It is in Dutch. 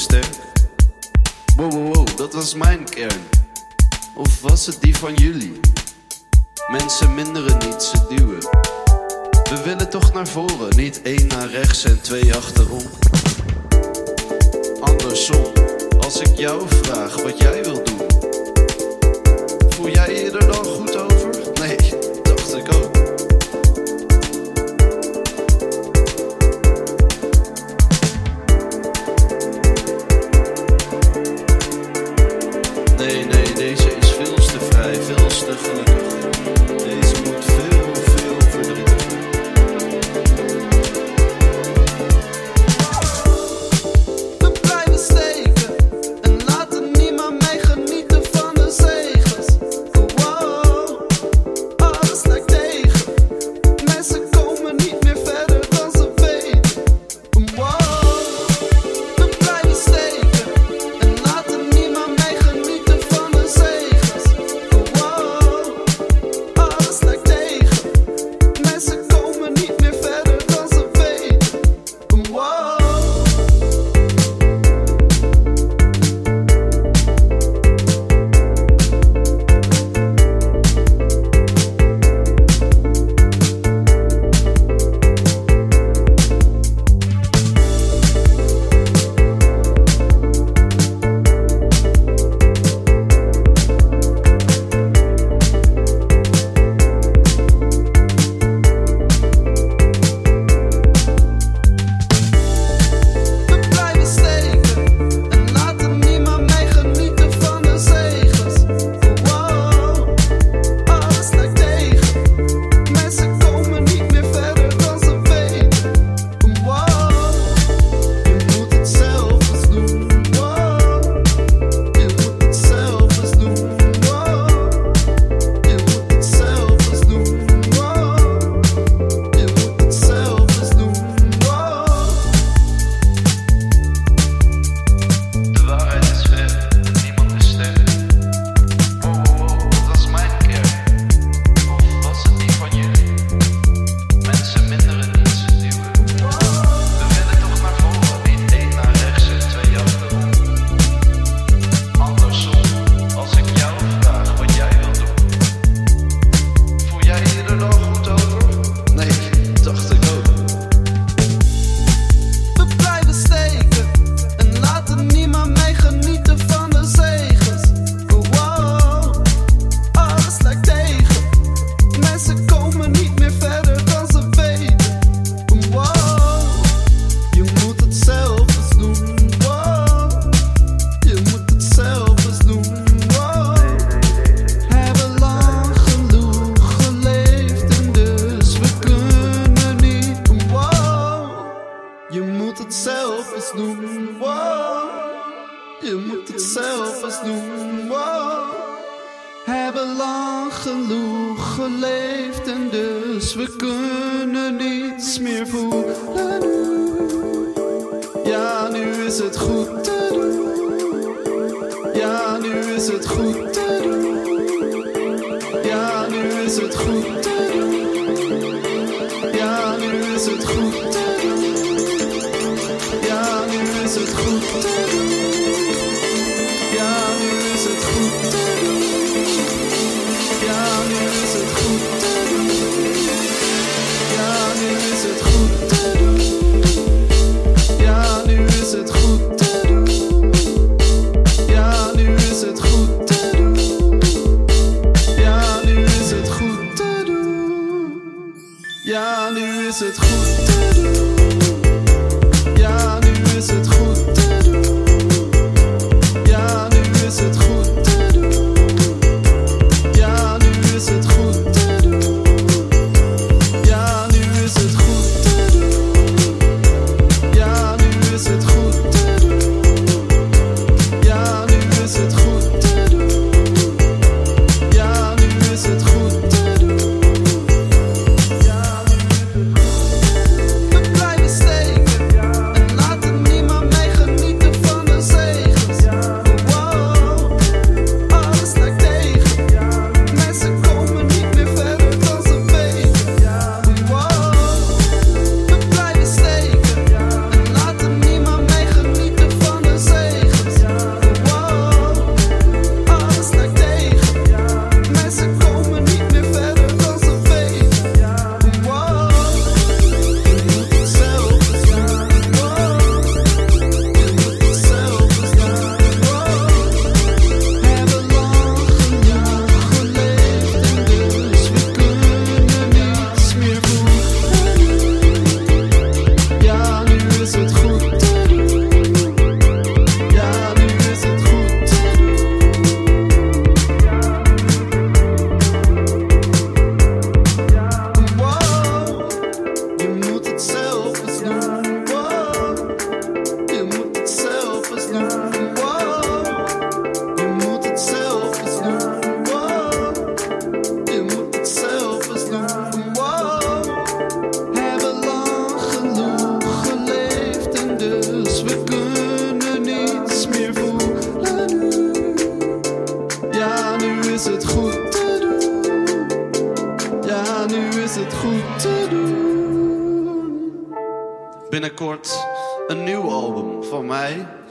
sterk? Wow, wow, wow, dat was mijn kern. Of was het die van jullie? Mensen minderen niet, ze duwen. We willen toch naar voren, niet 1 naar rechts en 2 achterom. Andersom, als ik jou vraag wat jij wil doen, voel jij je er dan goed over? Nee, dacht ik ook. Nee, nee, deze is veel te vrij, veel te gelukkig. Deze moet veel, veel verdrietiger. We blijven steken en laten niemand mee genieten van de zegens. Wow, alles lijkt tegen. Mensen komen niet meer verder dan ze weten. Wow, we blijven steken en laten niemand mee genieten van de zegens. Wow, alles lijkt tegen. Mensen komen niet meer verder dan ze weten. Wow. We blijven steken en laten niemand mee genieten van de zegens. Wow, alles lijkt tegen. Mensen komen niet meer verder dan ze weten. Wow, je moet het zelf eens doen. Wow, je moet het zelf eens doen. Wow, je moet het zelf eens doen. Wow, je moet het zelf eens doen. Wow. De waarheid is ver, en niemand is sterk. Wow, wow, wow, dat was mijn kern. Of was het die van jullie? Mensen minderen niet, ze duwen. We willen toch naar voren, niet 1 naar rechts en 2 achterom. Andersom, als ik jou vraag wat jij wil doen, voel jij je er dan goed over? Nee, dacht ik ook. We blijven steken en laten niemand mee genieten van de zegens. Wow, alles lijkt tegen. Mensen komen niet meer verder dan ze weten. Wow, je moet het zelf eens doen. Wow, je moet het zelf eens doen. Wow, hebben lang genoeg geleefd en dus we kunnen niet. Wow, je moet het zelf eens doen. Wow, je moet het zelf eens doen. Wow, hebben lang genoeg geleefd en dus we kunnen niets meer voelen nu. Ja, nu is het goed te doen. Ja, nu is het goed te doen. Ja, nu is het goed te doen. Ja, nu is het goed te doen. Ja, nu is het goed te doen. Ja, nu is het goed te doen. Ja, nu is het goed te doen. Ja, nu is het goed te doen. Ja, nu is het goed te doen. Ja, nu is het goed te doen. Ja, nu is het goed te doen. Ja, nu is het goed te doen. Ja, nu is het goed te doen. binnenkort een nieuw album van mij.